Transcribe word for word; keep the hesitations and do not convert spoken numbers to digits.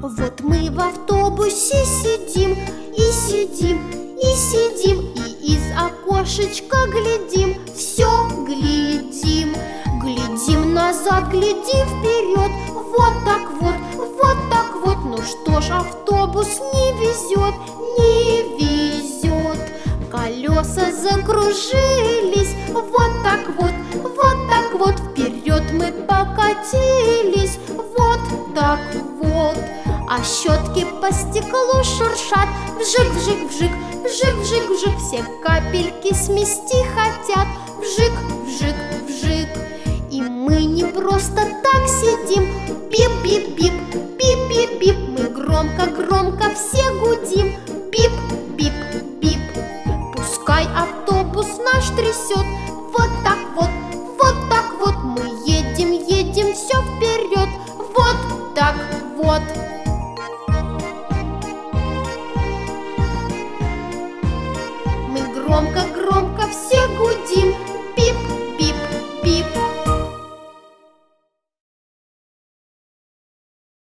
Вот мы в автобусе сидим, и сидим, и сидим, и из окошечка глядим, все глядим. Глядим назад, глядим вперед, вот так вот, вот так вот. Ну что ж, автобус не везет, не везет. Колеса закружились, вот так вот, вот так вот. Вперед мы покатились, вот так вот. А щетки по стеклу шуршат, вжик, вжик, вжик, вжик, вжик, вжик. Все капельки смести хотят, вжик, вжик, вжик. И мы не просто так сидим, бип-бип-бип, бип-бип-бип. Мы громко-громко все гудим, бип-бип-бип. Пускай автобус наш трясет, вот так вот, вот так вот. Мы едем, едем все вперед, вот так вот. Мы громко